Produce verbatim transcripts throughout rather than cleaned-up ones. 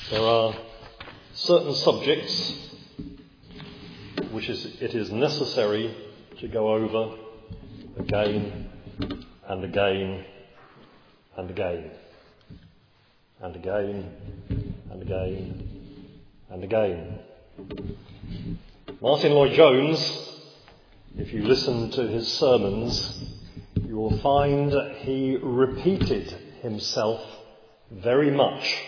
There are certain subjects which is, it is necessary to go over again and again and again and again and again and again. Martin Lloyd-Jones, if you listen to his sermons, you will find he repeated himself very much.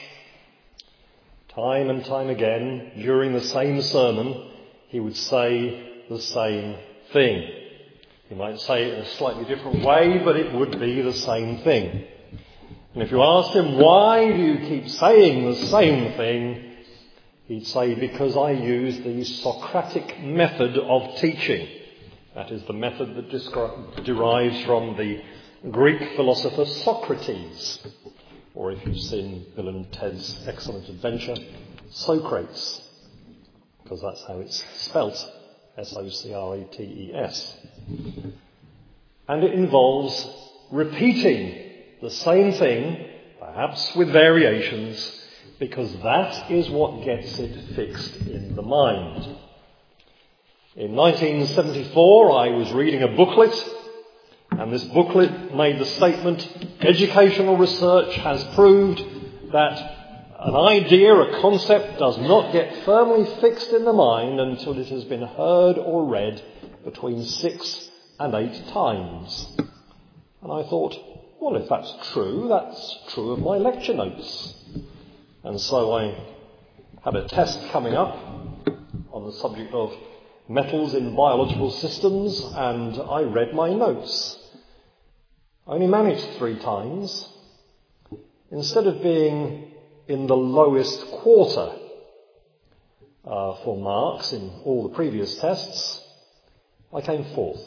Time and time again, during the same sermon, he would say the same thing. He might say it in a slightly different way, but it would be the same thing. And if you asked him, why do you keep saying the same thing? He'd say, because I use the Socratic method of teaching. That is the method that descri- derives from the Greek philosopher Socrates. Or if you've seen Bill and Ted's Excellent Adventure, Socrates. Because that's how it's spelt, S O C R A T E S. And it involves repeating the same thing, perhaps with variations, because that is what gets it fixed in the mind. In nineteen seventy-four, I was reading a booklet, and this booklet made the statement, educational research has proved that an idea, a concept, does not get firmly fixed in the mind until it has been heard or read between six and eight times. And I thought, well, if that's true, that's true of my lecture notes. And so I had a test coming up on the subject of metals in biological systems, and I read my notes. I only managed three times. Instead of being in the lowest quarter uh, for marks in all the previous tests, I came fourth.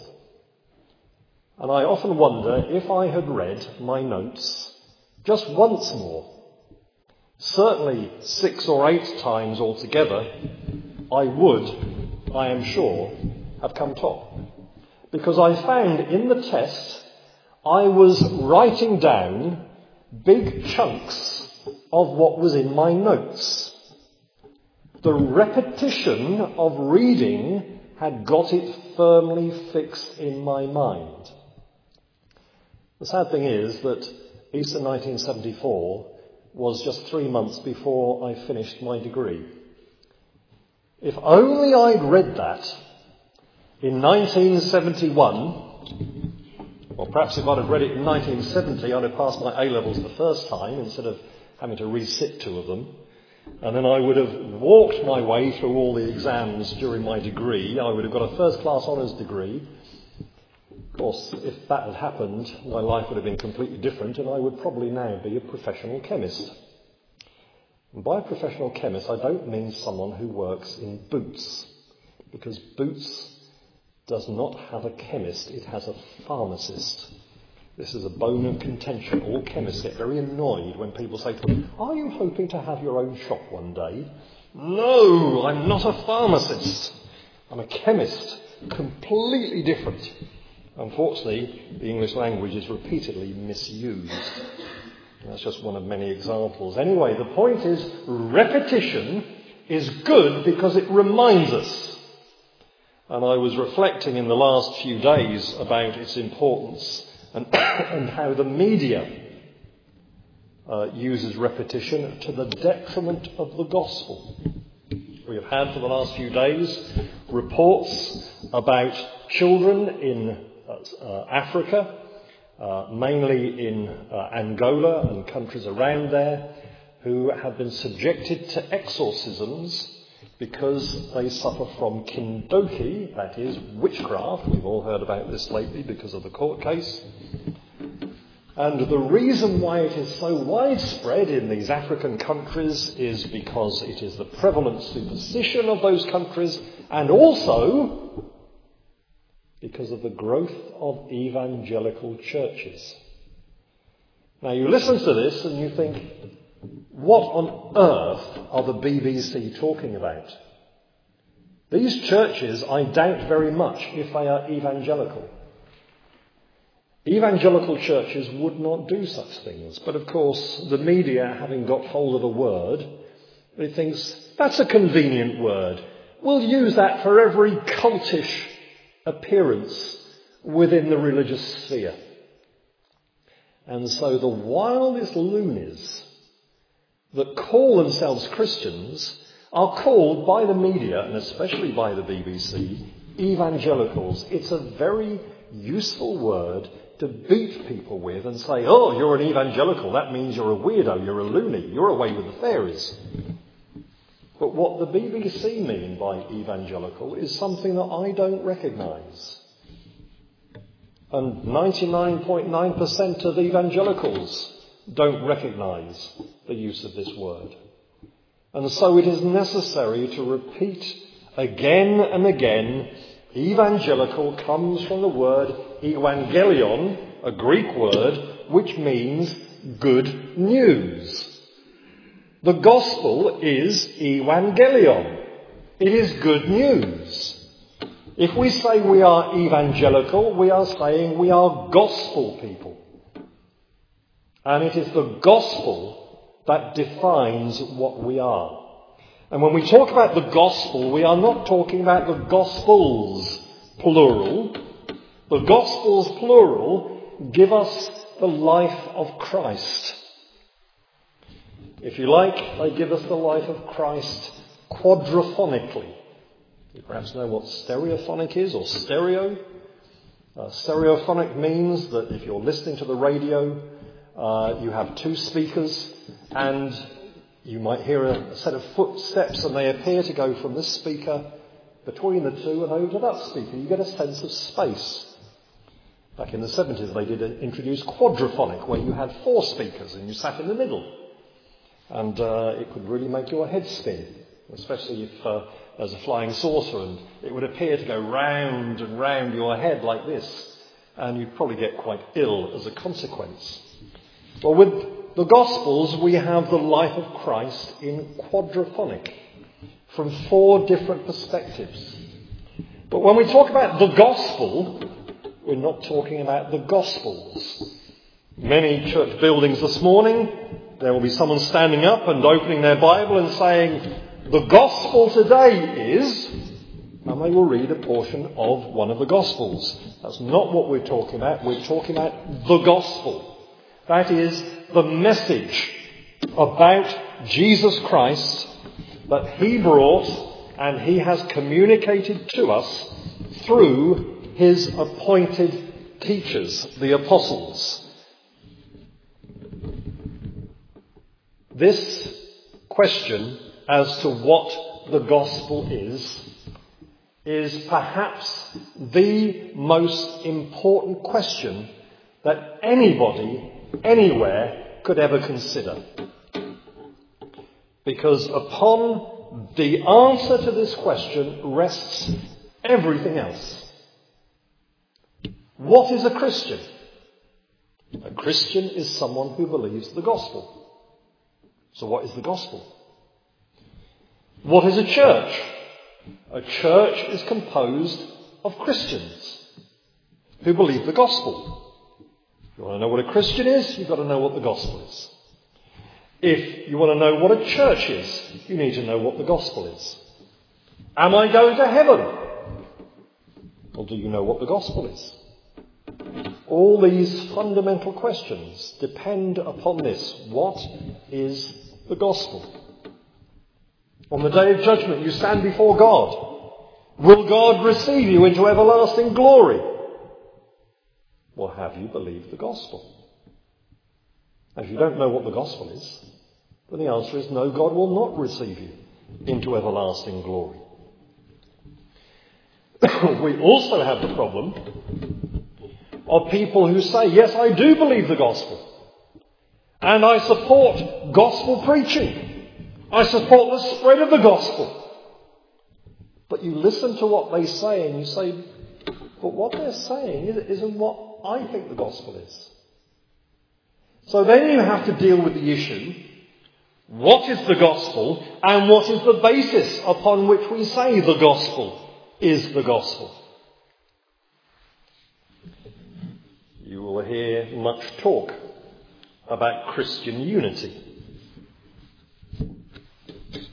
And I often wonder if I had read my notes just once more, certainly six or eight times altogether, I would, I am sure, have come top. Because I found in the test I was writing down big chunks of what was in my notes. The repetition of reading had got it firmly fixed in my mind. The sad thing is that Easter nineteen seventy-four was just three months before I finished my degree. If only I'd read that in nineteen seventy-one, or perhaps if I'd have read it in nineteen seventy, I'd have passed my A-levels the first time instead of having to resit two of them. And then I would have walked my way through all the exams during my degree. I would have got a first-class honours degree. Of course, if that had happened, my life would have been completely different, and I would probably now be a professional chemist. And by a professional chemist, I don't mean someone who works in Boots, because Boots does not have a chemist, it has a pharmacist. This is a bone of contention. All chemists get very annoyed when people say to them, are you hoping to have your own shop one day? No, I'm not a pharmacist. I'm a chemist. Completely different. Unfortunately, the English language is repeatedly misused. That's just one of many examples. Anyway, the point is, repetition is good because it reminds us. And I was reflecting in the last few days about its importance and, and how the media uh, uses repetition to the detriment of the gospel. We have had for the last few days reports about children in uh, Africa, uh, mainly in uh, Angola and countries around there, who have been subjected to exorcisms because they suffer from kindoki, that is, witchcraft. We've all heard about this lately because of the court case. And the reason why it is so widespread in these African countries is because it is the prevalent superstition of those countries, and also because of the growth of evangelical churches. Now you listen to this and you think, what on earth are the B B C talking about? These churches, I doubt very much if they are evangelical. Evangelical churches would not do such things. But of course, the media, having got hold of a word, He thinks, that's a convenient word. We'll use that for every cultish appearance within the religious sphere. And so the wildest loonies that call themselves Christians are called by the media, and especially by the B B C, evangelicals. It's a very useful word to beat people with and say, oh, you're an evangelical, that means you're a weirdo, you're a loony, you're away with the fairies. But what the B B C mean by evangelical is something that I don't recognise. And ninety-nine point nine percent of evangelicals don't recognise the use of this word. And so it is necessary to repeat again and again, evangelical comes from the word evangelion, a Greek word, which means good news. The gospel is evangelion. It is good news. If we say we are evangelical, we are saying we are gospel people. And it is the gospel that defines what we are. And when we talk about the gospel, we are not talking about the gospels, plural. The gospels, plural, give us the life of Christ. If you like, they give us the life of Christ quadraphonically. You perhaps know what stereophonic is, or stereo. Uh, stereophonic means that if you're listening to the radio, uh, you have two speakers, and you might hear a, a set of footsteps, and they appear to go from this speaker between the two and over to that speaker. You get a sense of space. Back in the seventies, they did introduce quadraphonic, where you had four speakers and you sat in the middle. And uh, it could really make your head spin, especially if uh, there's a flying saucer and it would appear to go round and round your head like this, and you'd probably get quite ill as a consequence. Well, with the Gospels, we have the life of Christ in quadraphonic, from four different perspectives. But when we talk about the Gospel, we're not talking about the Gospels. Many church buildings this morning, there will be someone standing up and opening their Bible and saying, the Gospel today is, and they will read a portion of one of the Gospels. That's not what we're talking about. We're talking about the Gospel. That is the message about Jesus Christ that he brought and he has communicated to us through his appointed teachers, the apostles. This question as to what the gospel is, is perhaps the most important question that anybody, anywhere, could ever consider. Because upon the answer to this question rests everything else. What is a Christian? A Christian is someone who believes the gospel. So what is the gospel? What is a church? A church is composed of Christians who believe the gospel. If you want to know what a Christian is, you've got to know what the gospel is. If you want to know what a church is, you need to know what the gospel is. Am I going to heaven? Well, do you know what the gospel is? All these fundamental questions depend upon this. What is the gospel? On the day of judgment, you stand before God. Will God receive you into everlasting glory? Well, have you believed the gospel? And if you don't know what the gospel is, then the answer is no, God will not receive you into everlasting glory. We also have the problem of people who say, yes, I do believe the gospel. And I support gospel preaching. I support the spread of the gospel. But you listen to what they say and you say, but what they're saying isn't what I think the gospel is. So then you have to deal with the issue, what is the gospel and what is the basis upon which we say the gospel is the gospel? You will hear much talk about Christian unity.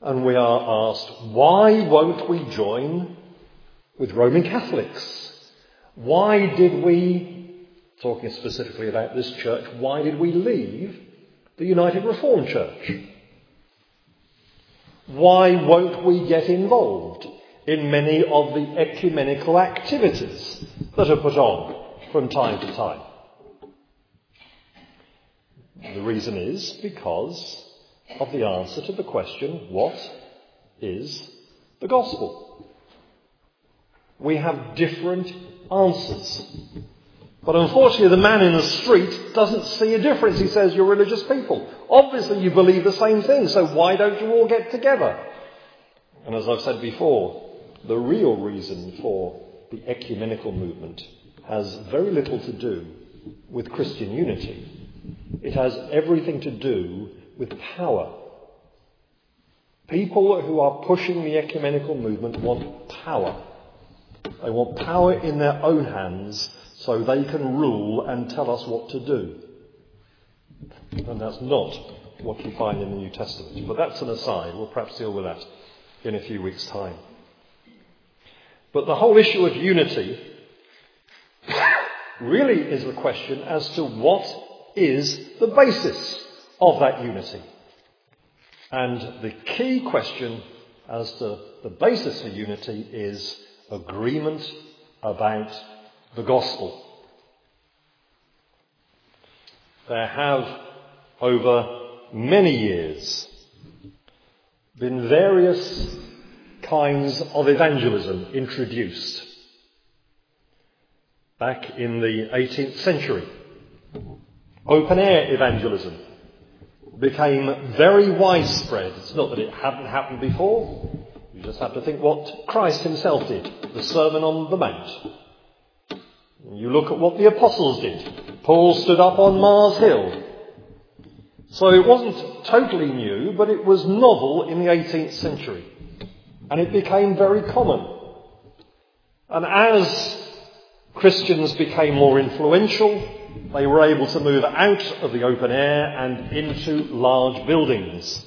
and we are asked, why won't we join with Roman Catholics? Why did we, talking specifically about this church, why did we leave the United Reformed Church? Why won't we get involved in many of the ecumenical activities that are put on from time to time? The reason is because of the answer to the question, what is the gospel? We have different answers. But unfortunately, the man in the street doesn't see a difference. He says, you're religious people. Obviously, you believe the same thing, so why don't you all get together? And as I've said before, the real reason for the ecumenical movement has very little to do with Christian unity. It has everything to do with power. People who are pushing the ecumenical movement want power. They want power in their own hands so they can rule and tell us what to do. And that's not what you find in the New Testament. But that's an aside. We'll perhaps deal with that in a few weeks' time. But the whole issue of unity really is the question as to what is the basis of that unity. And the key question as to the basis for unity is agreement about the gospel. There have, over many years, been various kinds of evangelism introduced. Back in the eighteenth century, open-air evangelism became very widespread. It's not that it hadn't happened before. You just have to think what Christ himself did, the Sermon on the Mount. You look at what the apostles did. Paul stood up on Mars Hill. So it wasn't totally new, but it was novel in the eighteenth century. And it became very common. And as Christians became more influential, they were able to move out of the open air and into large buildings.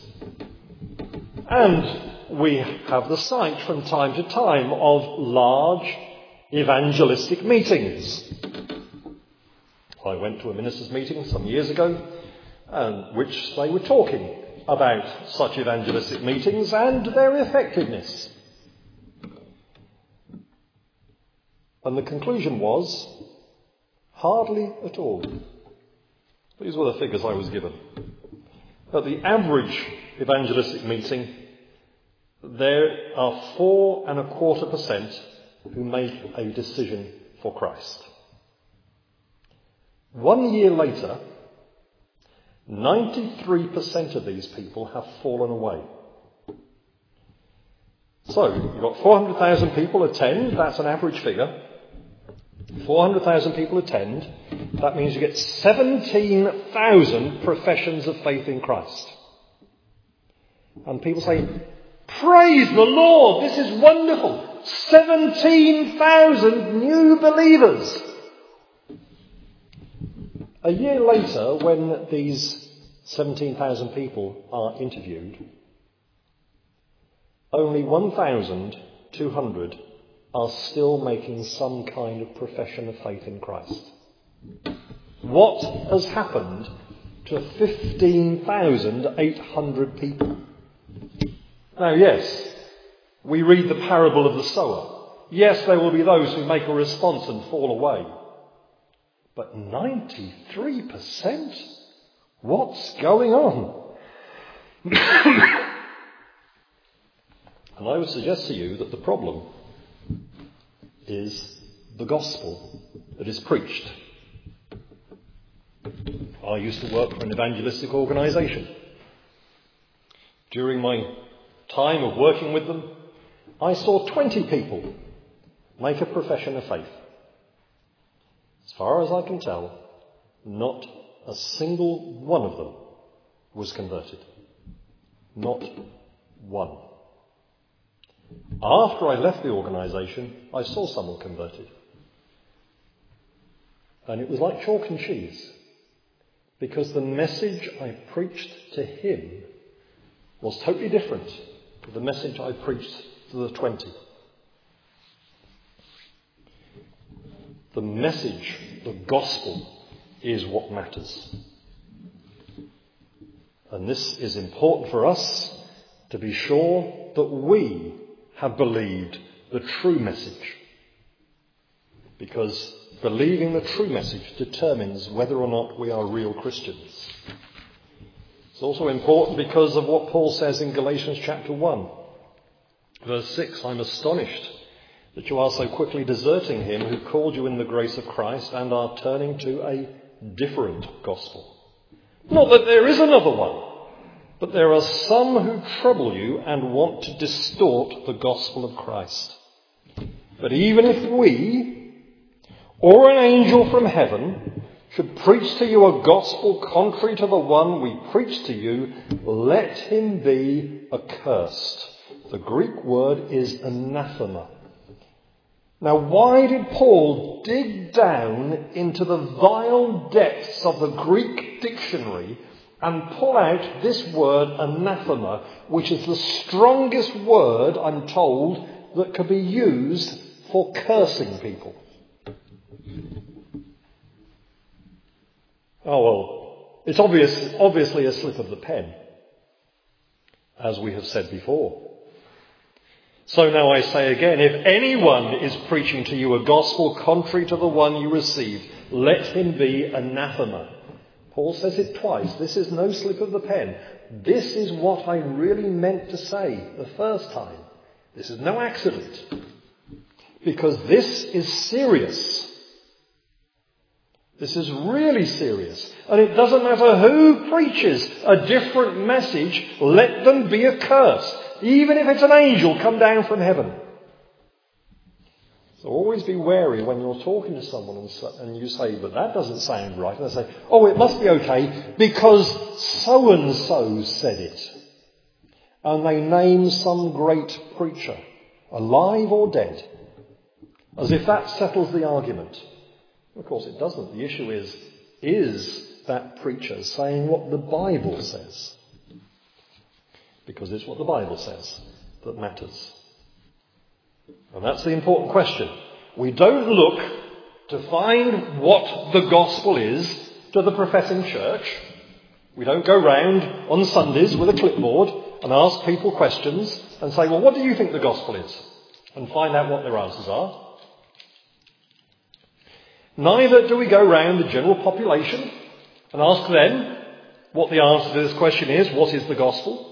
And we have the sight from time to time of large evangelistic meetings. I went to a ministers' meeting some years ago, in which they were talking about such evangelistic meetings and their effectiveness. And the conclusion was, hardly at all. These were the figures I was given. At the average evangelistic meeting, there are four and a quarter percent who make a decision for Christ. One year later, ninety-three percent of these people have fallen away. So, you've got four hundred thousand people attend, that's an average figure. four hundred thousand people attend, that means you get seventeen thousand professions of faith in Christ. And people say, praise the Lord, this is wonderful. seventeen thousand new believers. A year later, when these seventeen thousand people are interviewed, only one thousand two hundred are still making some kind of profession of faith in Christ. What has happened to fifteen thousand eight hundred people? Now, yes, we read the parable of the sower. Yes, there will be those who make a response and fall away. But ninety-three percent? What's going on? And I would suggest to you that the problem is the gospel that is preached. I used to work for an evangelistic organisation. During my time of working with them, I saw twenty people make a profession of faith. As far as I can tell, not a single one of them was converted. Not one. After I left the organisation, I saw someone converted. And it was like chalk and cheese, because the message I preached to him was totally different the message I preached to the twenty. The message, the gospel, is what matters. And this is important for us to be sure that we have believed the true message. Because believing the true message determines whether or not we are real Christians. It's also important because of what Paul says in Galatians chapter one. Verse six, I'm astonished that you are so quickly deserting him who called you in the grace of Christ and are turning to a different gospel. Not that there is another one, but there are some who trouble you and want to distort the gospel of Christ. But even if we, or an angel from heaven, should preach to you a gospel contrary to the one we preach to you, let him be accursed. The Greek word is anathema. Now, why did Paul dig down into the vile depths of the Greek dictionary and pull out this word anathema, which is the strongest word, I'm told, that could be used for cursing people? Oh, well, it's obvious, obviously a slip of the pen, as we have said before. So now I say again, if anyone is preaching to you a gospel contrary to the one you received, let him be anathema. Paul says it twice. This is no slip of the pen. This is what I really meant to say the first time. This is no accident. Because this is serious. This is really serious. And it doesn't matter who preaches a different message, let them be accursed. Even if it's an angel come down from heaven. So always be wary when you're talking to someone and you say, but that doesn't sound right. And they say, oh, it must be okay because so-and-so said it. And they name some great preacher, alive or dead, as if that settles the argument. Of course it doesn't. The issue is, is that preacher saying what the Bible says? Because it's what the Bible says that matters. And that's the important question. We don't look to find what the gospel is to the professing church. We don't go round on Sundays with a clipboard and ask people questions and say, well, what do you think the gospel is? And find out what their answers are. Neither do we go round the general population and ask them what the answer to this question is. What is the gospel?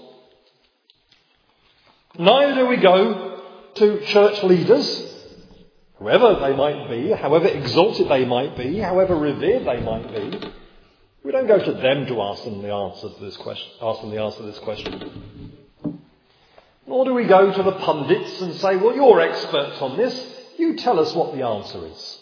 Neither do we go to church leaders, whoever they might be, however exalted they might be, however revered they might be. We don't go to them to ask them the answer to this question. Ask them the answer to this question. Nor do we go to the pundits and say, "Well, you're experts on this. You tell us what the answer is."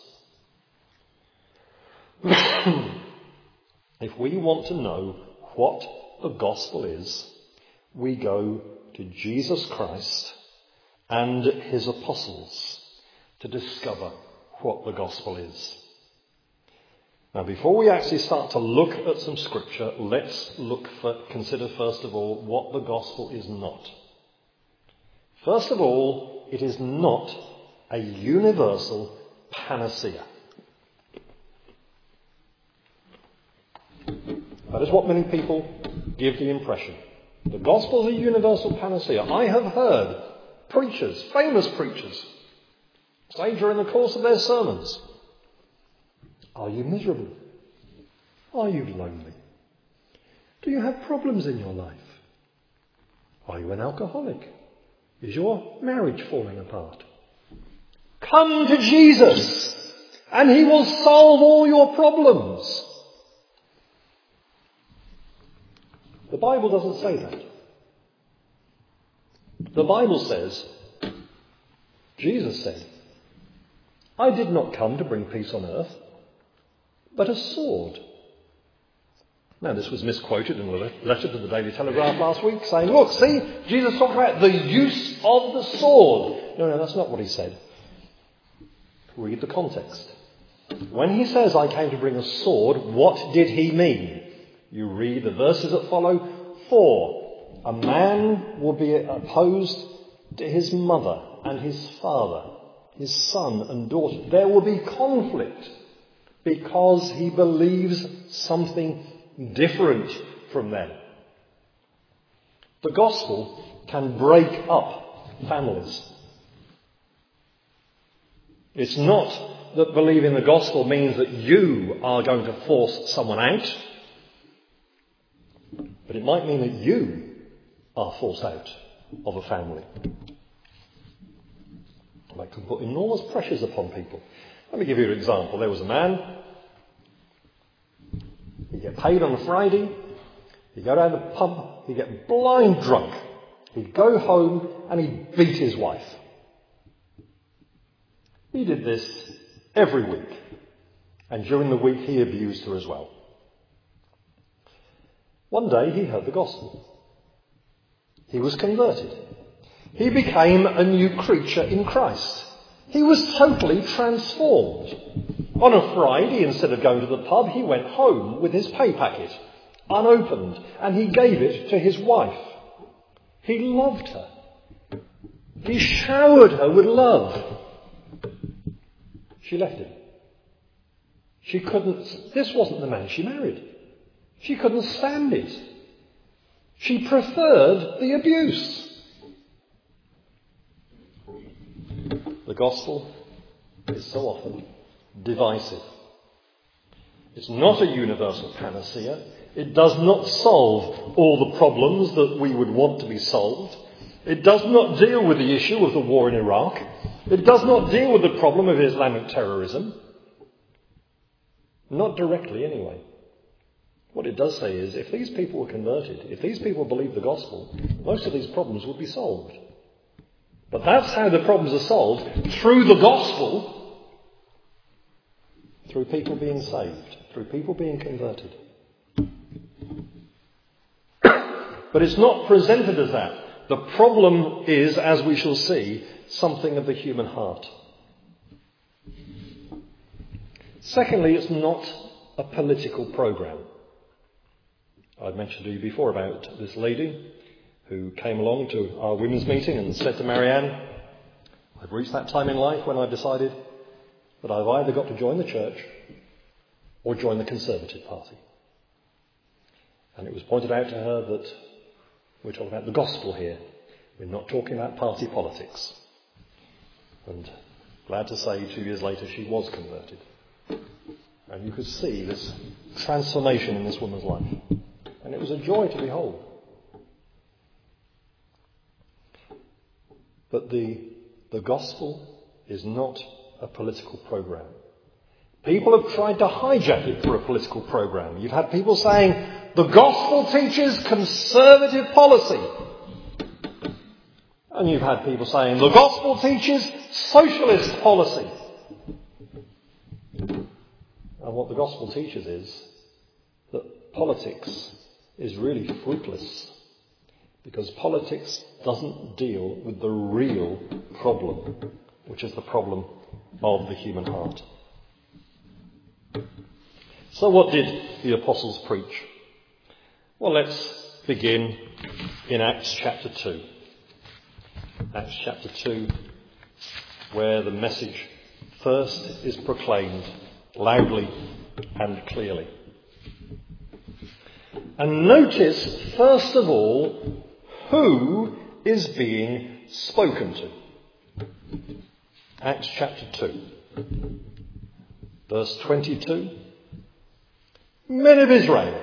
If we want to know what the gospel is, we go to Jesus Christ and his apostles to discover what the gospel is. Now, before we actually start to look at some scripture, let's look for, consider first of all what the gospel is not. First of all, it is not a universal panacea. That is what many people give the impression. The gospel is a universal panacea. I have heard preachers, famous preachers, say during the course of their sermons, are you miserable? Are you lonely? Do you have problems in your life? Are you an alcoholic? Is your marriage falling apart? Come to Jesus and he will solve all your problems. The Bible doesn't say that. The Bible says, Jesus said, I did not come to bring peace on earth, but a sword. Now, this was misquoted in a letter to the Daily Telegraph last week, saying, look, see, Jesus talked about the use of the sword. No, no, that's not what he said. Read the context. When he says, I came to bring a sword, what did he mean? You read the verses that follow. For A man will be opposed to his mother and his father, his son and daughter. There will be conflict because he believes something different from them. The gospel can break up families. It's not that believing the gospel means that you are going to force someone out, but it might mean that you are forced out of a family. That can put enormous pressures upon people. Let me give you an example. There was a man, he'd get paid on a Friday, he'd go down to the pub, he'd get blind drunk, he'd go home and he'd beat his wife. He did this every week, and during the week he abused her as well. One day he heard the gospel. He was converted. He became a new creature in Christ. He was totally transformed. On a Friday, instead of going to the pub, he went home with his pay packet, unopened, and he gave it to his wife. He loved her. He showered her with love. She left him. She couldn't, this wasn't the man she married. She couldn't stand it. She preferred the abuse. The gospel is so often divisive. It's not a universal panacea. It does not solve all the problems that we would want to be solved. It does not deal with the issue of the war in Iraq. It does not deal with the problem of Islamic terrorism. Not directly, anyway. What it does say is, if these people were converted, if these people believed the gospel, most of these problems would be solved. But that's how the problems are solved, through the gospel, through people being saved, through people being converted. But it's not presented as that. The problem is, as we shall see, something of the human heart. Secondly, it's not a political program. I've mentioned to you before about this lady who came along to our women's meeting and said to Marianne, I've reached that time in life when I've decided that I've either got to join the church or join the Conservative Party. And it was pointed out to her that we're talking about the gospel here. We're not talking about party politics. And glad to say, two years later, she was converted. And you could see this transformation in this woman's life. And it was a joy to behold. But the, the gospel is not a political program. People have tried to hijack it for a political program. You've had people saying, the gospel teaches conservative policy. And you've had people saying, the gospel teaches socialist policy. And what the gospel teaches is that politics is really fruitless, because politics doesn't deal with the real problem, which is the problem of the human heart. So what did the apostles preach? Well, let's begin in Acts chapter two. Acts chapter two, where the message first is proclaimed loudly and clearly. And notice, first of all, who is being spoken to. Acts chapter two, verse twenty-two. Men of Israel.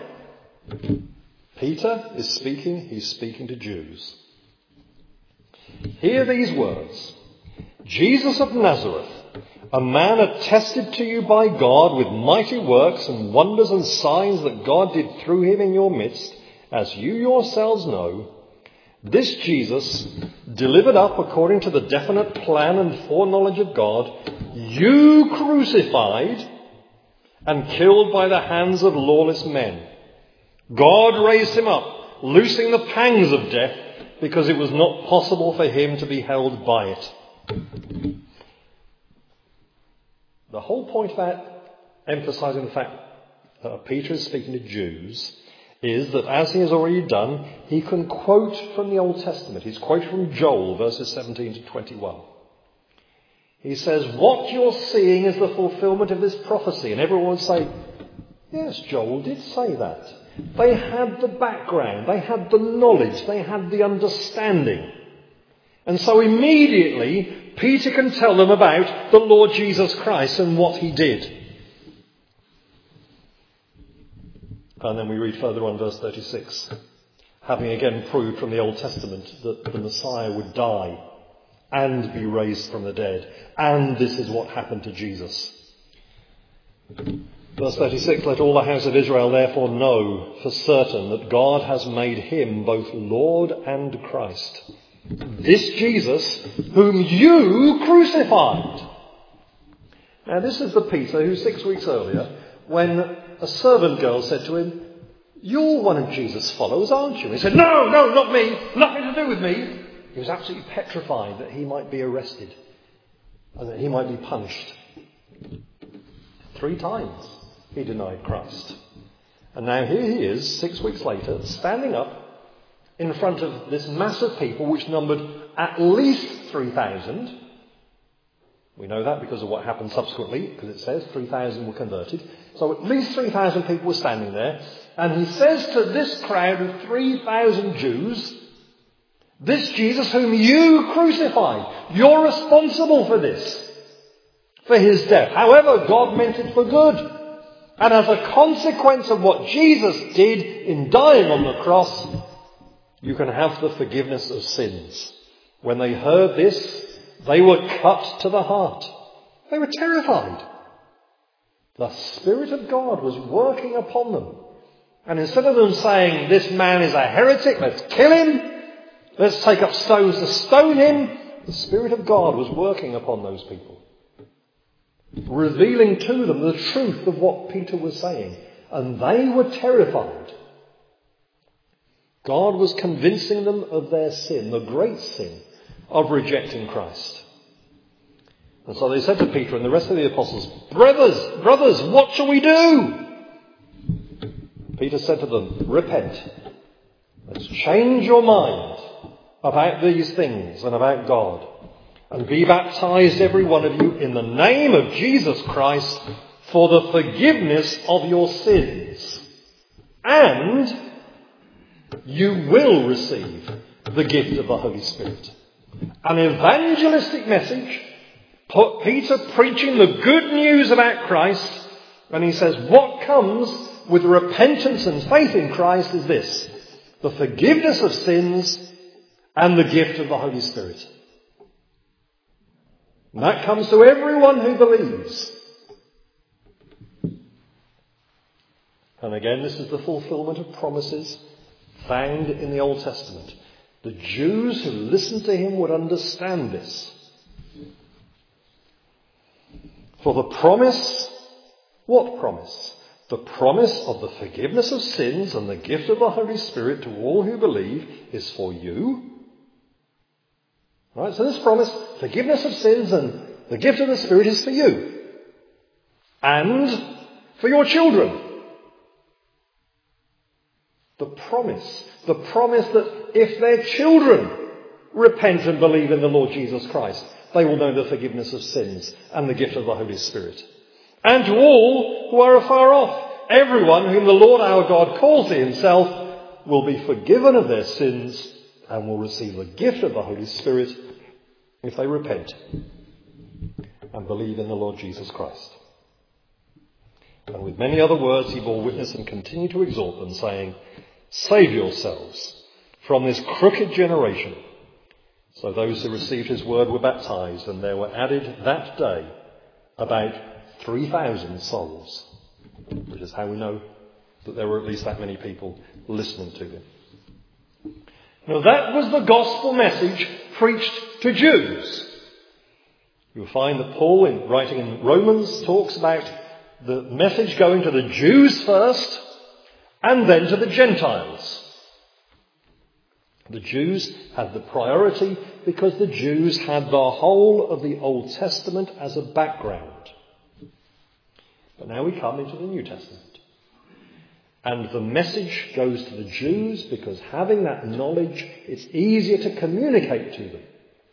Peter is speaking, he's speaking to Jews. Hear these words. Jesus of Nazareth, a man attested to you by God with mighty works and wonders and signs that God did through him in your midst, as you yourselves know, this Jesus, delivered up according to the definite plan and foreknowledge of God, you crucified and killed by the hands of lawless men. God raised him up, loosing the pangs of death, because it was not possible for him to be held by it. The whole point about emphasising the fact that Peter is speaking to Jews is that, as he has already done, he can quote from the Old Testament. He's quoted from Joel, verses seventeen to twenty-one. He says, what you're seeing is the fulfillment of this prophecy. And everyone would say, yes, Joel did say that. They had the background, they had the knowledge, they had the understanding. And so immediately, Peter can tell them about the Lord Jesus Christ and what he did. And then we read further on verse thirty-six. Having again proved from the Old Testament that the Messiah would die and be raised from the dead. And this is what happened to Jesus. Verse thirty-six, let all the house of Israel therefore know for certain that God has made him both Lord and Christ. This Jesus whom you crucified. Now this is the Peter who six weeks earlier, when a servant girl said to him, you're one of Jesus' followers, aren't you? He said, no, no, not me, nothing to do with me. He was absolutely petrified that he might be arrested and that he might be punished. Three times he denied Christ. And now here he is, six weeks later, standing up in front of this mass of people which numbered at least three thousand. We know that because of what happened subsequently, because it says three thousand were converted. So at least three thousand people were standing there. And he says to this crowd of three thousand Jews, this Jesus whom you crucified, you're responsible for this, for his death. However, God meant it for good. And as a consequence of what Jesus did in dying on the cross, you can have the forgiveness of sins. When they heard this, they were cut to the heart. They were terrified. The Spirit of God was working upon them. And instead of them saying, this man is a heretic, let's kill him, let's take up stones to stone him, the Spirit of God was working upon those people, revealing to them the truth of what Peter was saying. And they were terrified. God was convincing them of their sin, the great sin of rejecting Christ. And so they said to Peter and the rest of the apostles, brothers, brothers, what shall we do? Peter said to them, repent. Let's change your mind about these things and about God. And be baptized, every one of you, in the name of Jesus Christ for the forgiveness of your sins. And you will receive the gift of the Holy Spirit. An evangelistic message, Peter preaching the good news about Christ, and he says what comes with repentance and faith in Christ is this: the forgiveness of sins and the gift of the Holy Spirit. And that comes to everyone who believes. And again, this is the fulfillment of promises found in the Old Testament. The Jews who listened to him would understand this. For the promise, what promise? The promise of the forgiveness of sins and the gift of the Holy Spirit to all who believe is for you. Right, so this promise, forgiveness of sins and the gift of the Spirit, is for you. And for your children. The promise. The promise that if their children repent and believe in the Lord Jesus Christ, they will know the forgiveness of sins and the gift of the Holy Spirit. And to all who are afar off, everyone whom the Lord our God calls to himself will be forgiven of their sins and will receive the gift of the Holy Spirit if they repent and believe in the Lord Jesus Christ. And with many other words he bore witness and continued to exhort them, saying, save yourselves from this crooked generation. So those who received his word were baptized, and there were added that day about three thousand souls, which is how we know that there were at least that many people listening to him. Now that was the gospel message preached to Jews. You'll find that Paul, in writing in Romans, talks about the message going to the Jews first and then to the Gentiles. The Jews had the priority because the Jews had the whole of the Old Testament as a background. But now we come into the New Testament. And the message goes to the Jews because having that knowledge, it's easier to communicate to them.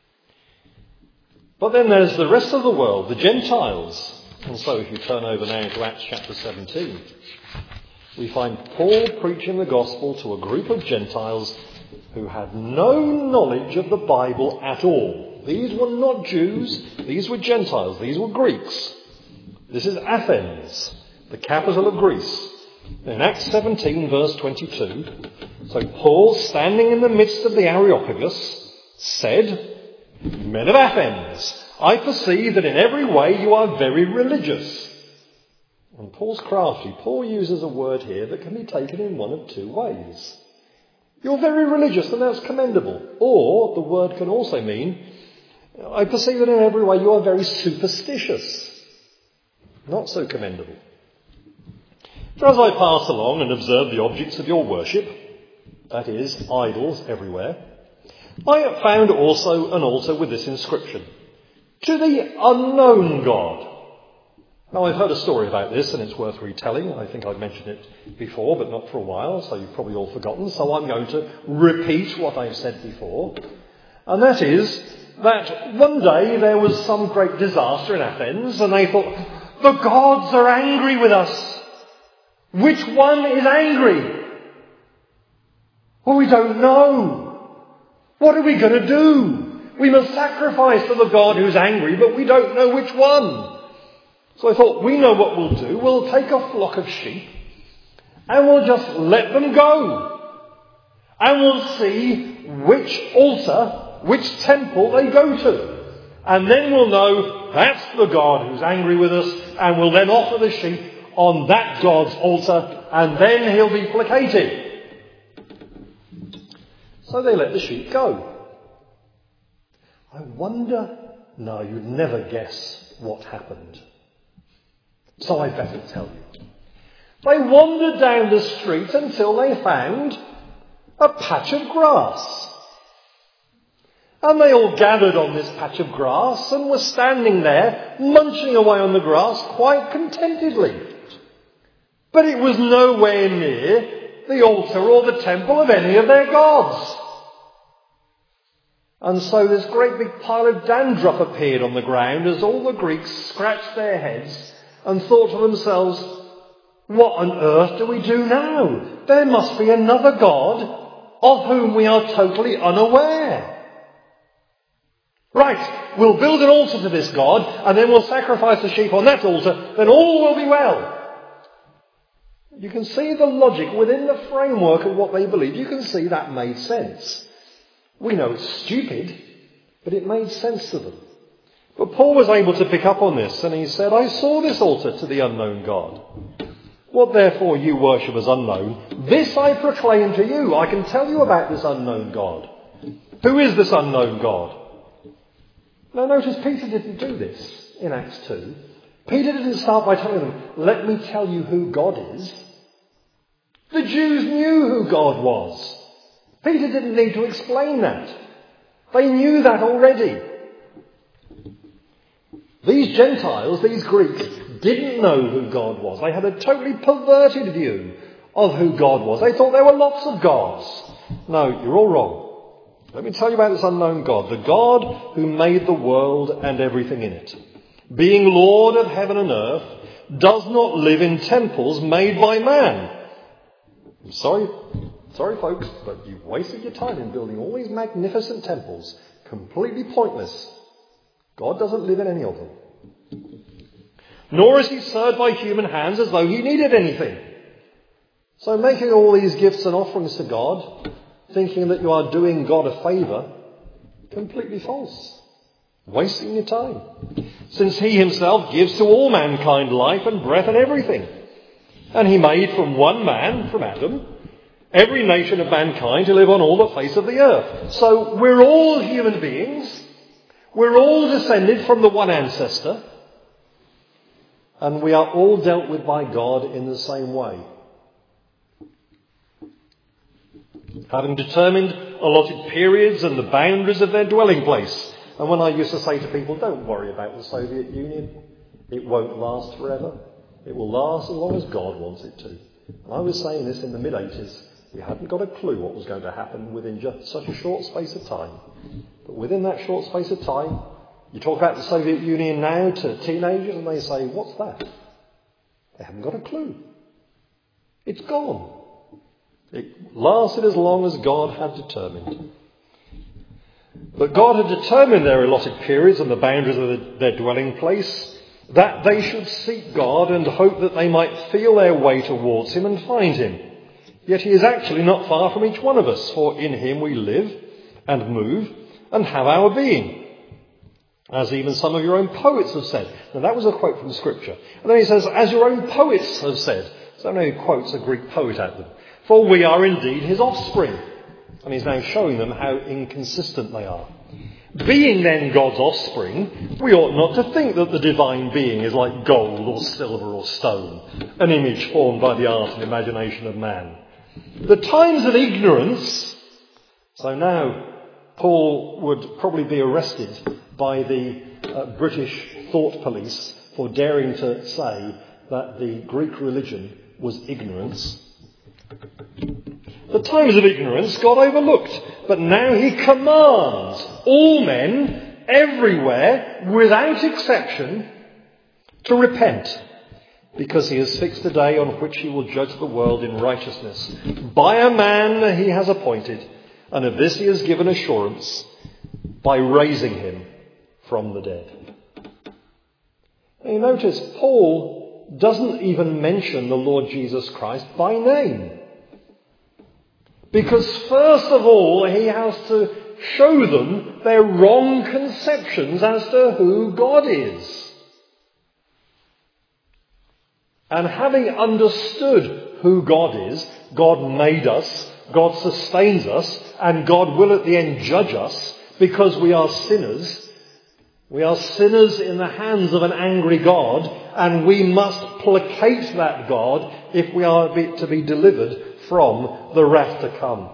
But then there's the rest of the world, the Gentiles. And so if you turn over now to Acts chapter seventeen, we find Paul preaching the gospel to a group of Gentiles who had no knowledge of the Bible at all. These were not Jews, these were Gentiles, these were Greeks. This is Athens, the capital of Greece. In Acts seventeen, verse twenty-two, so Paul, standing in the midst of the Areopagus, said, "Men of Athens, I perceive that in every way you are very religious." And Paul's crafty. Paul uses a word here that can be taken in one of two ways. You're very religious, and that's commendable. Or the word can also mean, I perceive that in every way you are very superstitious. Not so commendable. For as I passed along and observed the objects of your worship, that is, idols everywhere, I found also an altar with this inscription, "To the unknown God." Now, I've heard a story about this, and it's worth retelling. I think I've mentioned it before, but not for a while, so you've probably all forgotten. So I'm going to repeat what I've said before. And that is that one day there was some great disaster in Athens, and they thought, the gods are angry with us. Which one is angry? Well, we don't know. What are we going to do? We must sacrifice to the God who's angry, but we don't know which one. So I thought, we know what we'll do. We'll take a flock of sheep and we'll just let them go. And we'll see which altar, which temple they go to. And then we'll know that's the God who's angry with us, and we'll then offer the sheep on that God's altar, and then he'll be placated. So they let the sheep go. I wonder, no, you'd never guess what happened. So I'd better tell you. They wandered down the street until they found a patch of grass. And they all gathered on this patch of grass and were standing there, munching away on the grass quite contentedly. But it was nowhere near the altar or the temple of any of their gods. And so this great big pile of dandruff appeared on the ground as all the Greeks scratched their heads and thought to themselves, what on earth do we do now? There must be another God of whom we are totally unaware. Right, we'll build an altar to this God, and then we'll sacrifice the sheep on that altar, then all will be well. You can see the logic within the framework of what they believed. You can see that made sense. We know it's stupid, but it made sense to them. But Paul was able to pick up on this, and he said, I saw this altar to the unknown God. What therefore you worship as unknown, this I proclaim to you. I can tell you about this unknown God. Who is this unknown God? Now notice Peter didn't do this in Acts two. Peter didn't start by telling them, let me tell you who God is. The Jews knew who God was. Peter didn't need to explain that. They knew that already. These Gentiles, these Greeks, didn't know who God was. They had a totally perverted view of who God was. They thought there were lots of gods. No, you're all wrong. Let me tell you about this unknown God, the God who made the world and everything in it. Being Lord of heaven and earth, does not live in temples made by man. I'm sorry, sorry folks, but you've wasted your time in building all these magnificent temples. Completely pointless. God doesn't live in any of them. Nor is he served by human hands as though he needed anything. So making all these gifts and offerings to God, thinking that you are doing God a favour, completely false. Wasting your time. Since he himself gives to all mankind life and breath and everything. And he made from one man, from Adam, every nation of mankind to live on all the face of the earth. So we're all human beings. We're all descended from the one ancestor. And we are all dealt with by God in the same way. Having determined allotted periods and the boundaries of their dwelling place. And when I used to say to people, don't worry about the Soviet Union, it won't last forever. It will last as long as God wants it to. And I was saying this in the mid-eighties. We hadn't got a clue what was going to happen within just such a short space of time. But within that short space of time, you talk about the Soviet Union now to teenagers and they say, what's that? They haven't got a clue. It's gone. It lasted as long as God had determined. But God had determined their allotted periods and the boundaries of their dwelling place, that they should seek God and hope that they might feel their way towards him and find him. Yet he is actually not far from each one of us, for in him we live and move and have our being. As even some of your own poets have said. Now that was a quote from Scripture. And then he says, as your own poets have said. So now he quotes a Greek poet at them. For we are indeed his offspring. And he's now showing them how inconsistent they are. Being then God's offspring, we ought not to think that the divine being is like gold or silver or stone, an image formed by the art and imagination of man. The times of ignorance, so now Paul would probably be arrested by the uh, British thought police for daring to say that the Greek religion was ignorance. The times of ignorance God overlooked, but now he commands all men everywhere, without exception, to repent, because he has fixed a day on which he will judge the world in righteousness by a man he has appointed, and of this he has given assurance by raising him from the dead. Now you notice Paul doesn't even mention the Lord Jesus Christ by name. Because first of all, he has to show them their wrong conceptions as to who God is. And having understood who God is, God made us, God sustains us, and God will at the end judge us because we are sinners. We are sinners in the hands of an angry God, and we must placate that God if we are to be delivered from the wrath to come.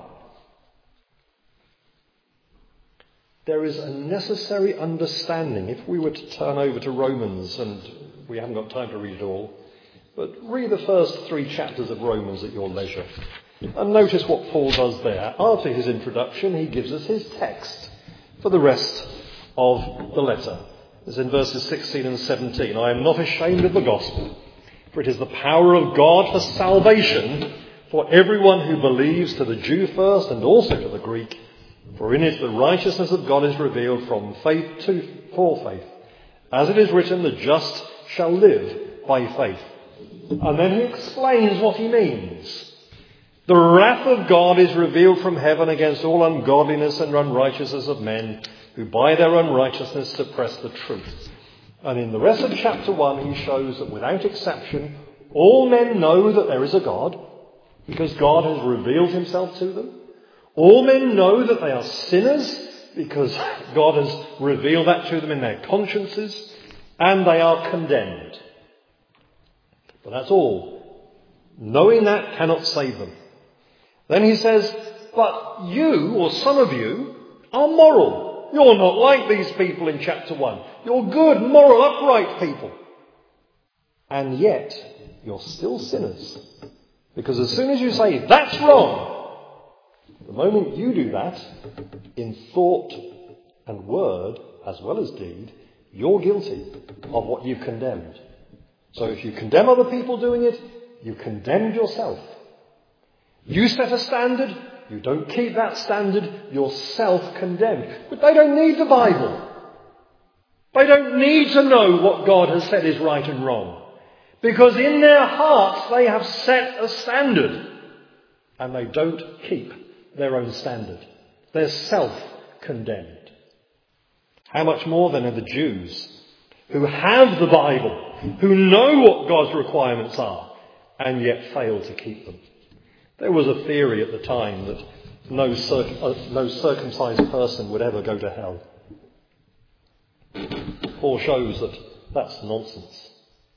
There is a necessary understanding. If we were to turn over to Romans, and we haven't got time to read it all, but read the first three chapters of Romans at your leisure. And notice what Paul does there. After his introduction, he gives us his text for the rest of the letter. It's in verses sixteen and seventeen. I am not ashamed of the gospel, for it is the power of God for salvation for everyone who believes, to the Jew first and also to the Greek. For in it the righteousness of God is revealed from faith to for faith. As it is written, the just shall live by faith. And then he explains what he means. The wrath of God is revealed from heaven against all ungodliness and unrighteousness of men, who by their unrighteousness suppress the truth. And in the rest of chapter one, he shows that without exception, all men know that there is a God, because God has revealed himself to them. All men know that they are sinners, because God has revealed that to them in their consciences, and they are condemned. But that's all. Knowing that cannot save them. Then he says, but you, or some of you, are moral. You're not like these people in chapter one. You're good, moral, upright people. And yet, you're still sinners. Because as soon as you say, that's wrong, the moment you do that, in thought and word, as well as deed, you're guilty of what you've condemned. So if you condemn other people doing it, you condemned yourself. You set a standard, you don't keep that standard, you're self-condemned. But they don't need the Bible. They don't need to know what God has said is right and wrong. Because in their hearts they have set a standard. And they don't keep their own standard. They're self-condemned. How much more then are the Jews, who have the Bible, who know what God's requirements are, and yet fail to keep them? There was a theory at the time that no, circ- uh, no circumcised person would ever go to hell. Paul shows that that's nonsense.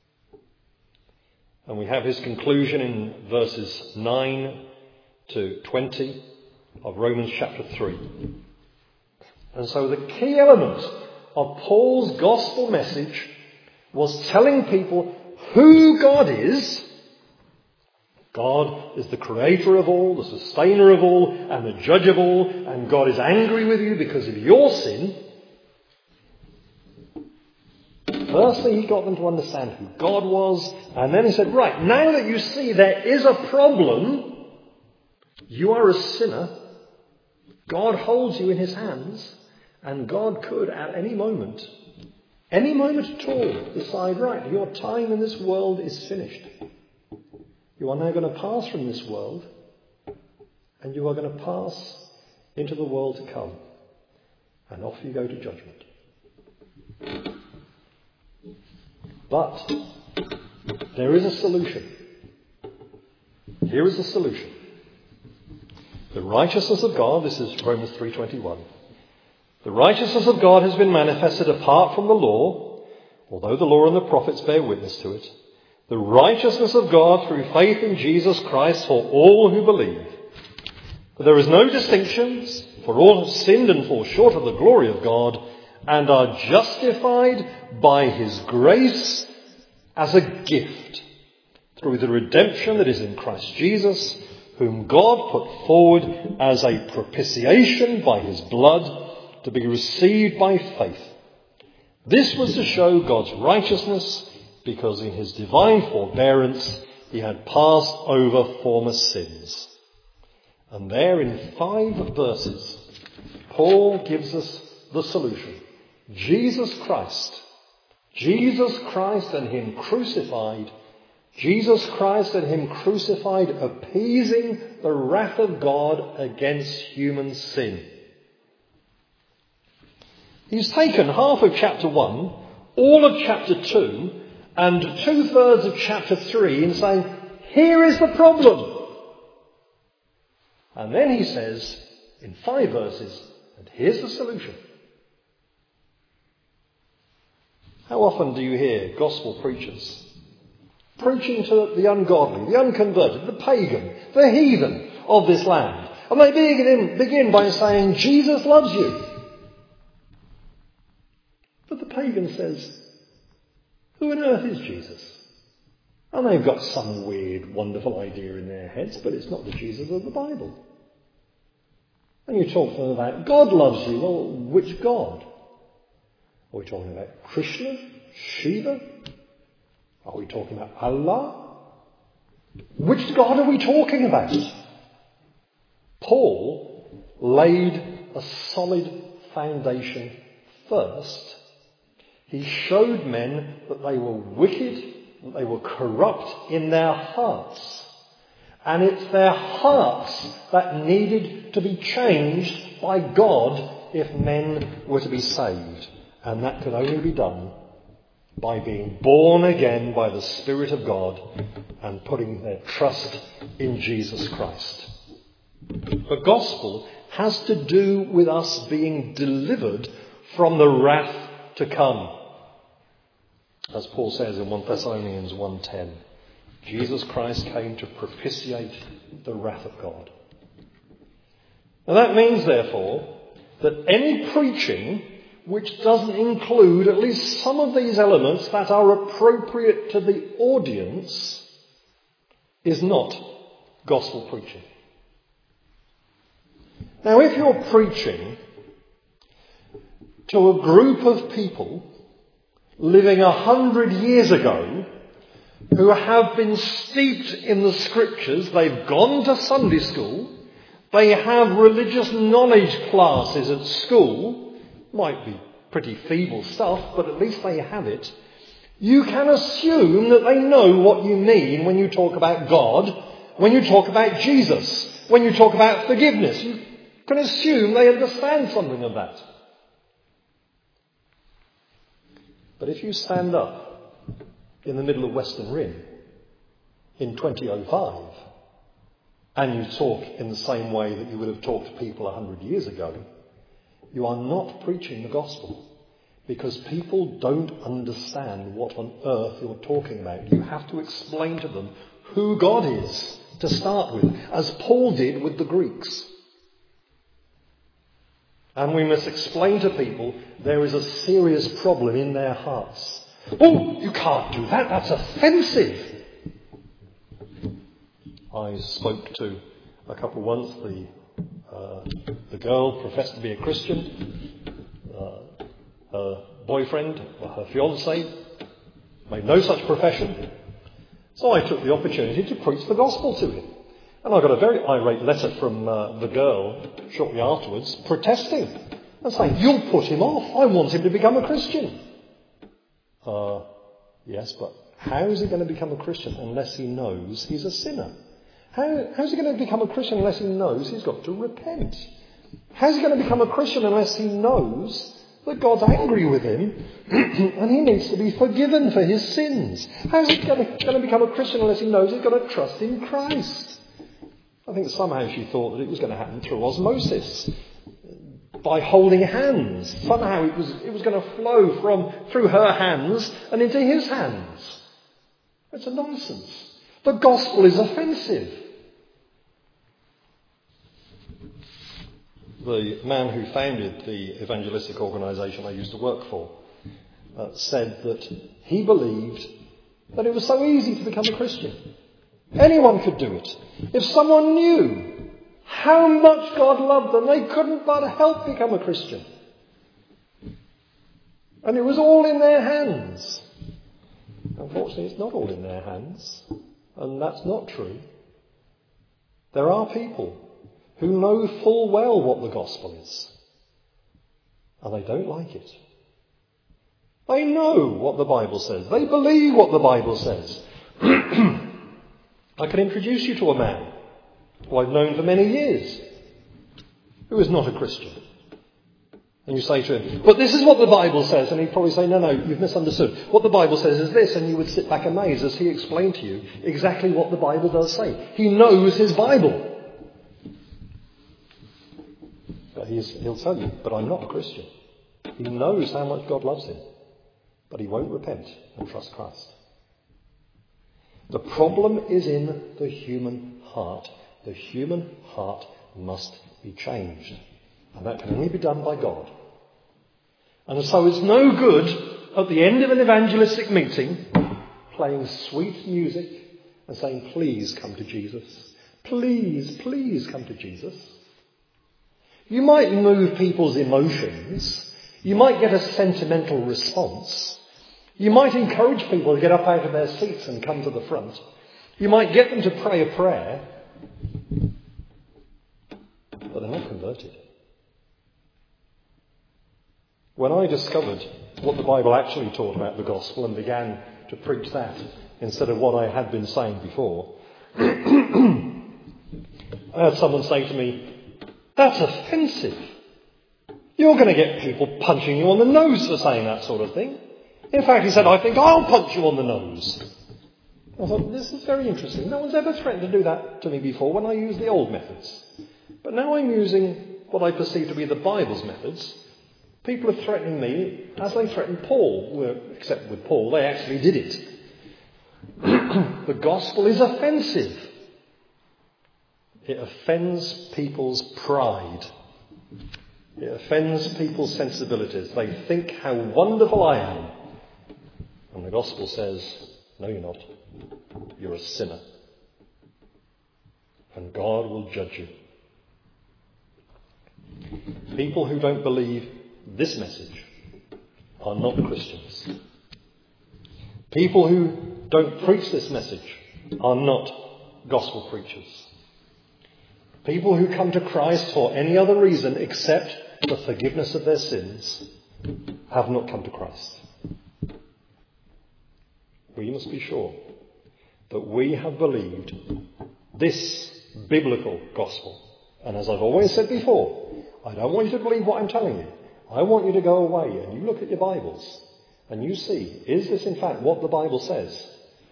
And we have his conclusion in verses nine to twenty of Romans chapter three. And so the key element of Paul's gospel message was telling people who God is God is the creator of all, the sustainer of all, and the judge of all, and God is angry with you because of your sin. Firstly, he got them to understand who God was, and then he said, right, now that you see there is a problem, you are a sinner, God holds you in his hands, and God could at any moment, any moment at all, decide, right, your time in this world is finished. You are now going to pass from this world, and you are going to pass into the world to come. And off you go to judgment. But there is a solution. Here is the solution. The righteousness of God, this is Romans three twenty-one. The righteousness of God has been manifested apart from the law, although the law and the prophets bear witness to it. The righteousness of God through faith in Jesus Christ for all who believe. For there is no distinctions, for all have sinned and fall short of the glory of God, and are justified by his grace as a gift through the redemption that is in Christ Jesus, whom God put forward as a propitiation by his blood to be received by faith. This was to show God's righteousness, because in his divine forbearance he had passed over former sins. And there in five verses, Paul gives us the solution. Jesus Christ. Jesus Christ and him crucified. Jesus Christ and him crucified, appeasing the wrath of God against human sin. He's taken half of chapter one, all of chapter two, and two-thirds of chapter three in saying, here is the problem. And then he says, in five verses, and here's the solution. How often do you hear gospel preachers preaching to the ungodly, the unconverted, the pagan, the heathen of this land? And they begin, begin by saying, Jesus loves you. But the pagan says, who on earth is Jesus? And they've got some weird, wonderful idea in their heads, but it's not the Jesus of the Bible. And you talk to them about, God loves you. Well, which God? Are we talking about Krishna? Shiva? Are we talking about Allah? Which God are we talking about? Paul laid a solid foundation first. He showed men that they were wicked, that they were corrupt in their hearts. And it's their hearts that needed to be changed by God if men were to be saved. And that could only be done by being born again by the Spirit of God and putting their trust in Jesus Christ. The gospel has to do with us being delivered from the wrath to come. As Paul says in First Thessalonians one ten, Jesus Christ came to propitiate the wrath of God. Now that means, therefore, that any preaching which doesn't include at least some of these elements that are appropriate to the audience is not gospel preaching. Now, if you're preaching to a group of people living a hundred years ago who have been steeped in the scriptures, they've gone to Sunday school, they have religious knowledge classes at school, might be pretty feeble stuff, but at least they have it, you can assume that they know what you mean when you talk about God, when you talk about Jesus, when you talk about forgiveness. You can assume they understand something of that. But if you stand up in the middle of Western Rim in twenty oh five and you talk in the same way that you would have talked to people a hundred years ago, you are not preaching the gospel, because people don't understand what on earth you're talking about. You have to explain to them who God is to start with, as Paul did with the Greeks. And we must explain to people there is a serious problem in their hearts. Oh, you can't do that. That's offensive. I spoke to a couple once. The, uh, the girl professed to be a Christian. Uh, her boyfriend, or her fiancé, made no such profession. So I took the opportunity to preach the gospel to him. And I got a very irate letter from uh, the girl shortly afterwards protesting and saying, "You'll put him off. I want him to become a Christian." Uh, yes, but how is he going to become a Christian unless he knows he's a sinner? How, how's he going to become a Christian unless he knows he's got to repent? How's he going to become a Christian unless he knows that God's angry with him and he needs to be forgiven for his sins? How's he going to, going to become a Christian unless he knows he's got to trust in Christ? I think somehow she thought that it was going to happen through osmosis, by holding hands. Somehow it was, it was going to flow from through her hands and into his hands. It's a nonsense. The gospel is offensive. The man who founded the evangelistic organisation I used to work for uh, said that he believed that it was so easy to become a Christian. Anyone could do it. If someone knew how much God loved them, they couldn't but help become a Christian. And it was all in their hands. Unfortunately, it's not all in their hands. And that's not true. There are people who know full well what the gospel is. And they don't like it. They know what the Bible says. They believe what the Bible says. I can introduce you to a man who I've known for many years who is not a Christian. And you say to him, "But this is what the Bible says." And he'd probably say, "No, no, you've misunderstood. What the Bible says is this." And you would sit back amazed as he explained to you exactly what the Bible does say. He knows his Bible. But he's, he'll tell you, "But I'm not a Christian." He knows how much God loves him. But he won't repent and trust Christ. The problem is in the human heart. The human heart must be changed. And that can only be done by God. And so it's no good at the end of an evangelistic meeting playing sweet music and saying, "Please come to Jesus. Please, please come to Jesus." You might move people's emotions. You might get a sentimental response. You might encourage people to get up out of their seats and come to the front. You might get them to pray a prayer. But they're not converted. When I discovered what the Bible actually taught about the gospel and began to preach that instead of what I had been saying before, I had someone say to me, "That's offensive. You're going to get people punching you on the nose for saying that sort of thing." In fact, he said, "I think I'll punch you on the nose." I thought, this is very interesting. No one's ever threatened to do that to me before when I used the old methods. But now I'm using what I perceive to be the Bible's methods. People are threatening me as they threatened Paul. Well, except with Paul, they actually did it. The gospel is offensive. It offends people's pride. It offends people's sensibilities. They think how wonderful I am. And the gospel says, "No, you're not. You're a sinner. And God will judge you." People who don't believe this message are not Christians. People who don't preach this message are not gospel preachers. People who come to Christ for any other reason except the forgiveness of their sins have not come to Christ. We must be sure that we have believed this biblical gospel. And as I've always said before, I don't want you to believe what I'm telling you. I want you to go away and you look at your Bibles and you see, is this in fact what the Bible says?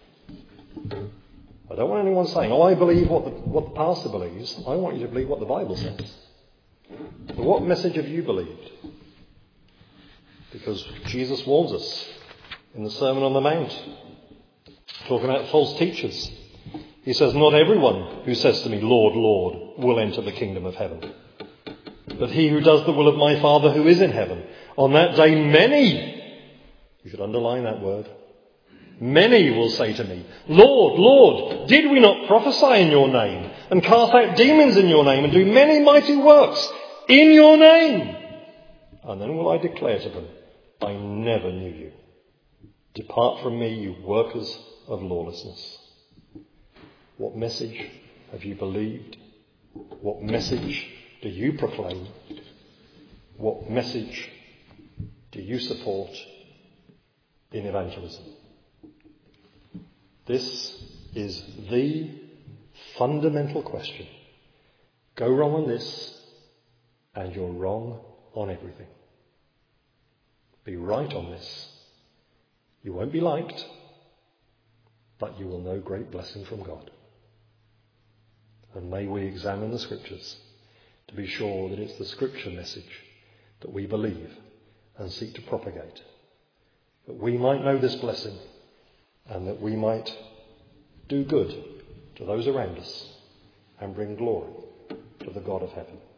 I don't want anyone saying, "Oh, I believe what the, what the pastor believes." I want you to believe what the Bible says. But what message have you believed? Because Jesus warns us in the Sermon on the Mount, talking about false teachers. He says, "Not everyone who says to me, 'Lord, Lord,' will enter the kingdom of heaven, but he who does the will of my Father who is in heaven. On that day many," you should underline that word, Many will say to me, Lord, Lord, did we not prophesy in your name and cast out demons in your name and do many mighty works in your name? And then will I declare to them, I never knew you. Depart from me, you workers of lawlessness. What message have you believed? What message do you proclaim? What message do you support in evangelism? This is the fundamental question. Go wrong on this, and you're wrong on everything. Be right on this. You won't be liked, but you will know great blessing from God. And may we examine the Scriptures to be sure that it's the Scripture message that we believe and seek to propagate, that we might know this blessing and that we might do good to those around us and bring glory to the God of heaven.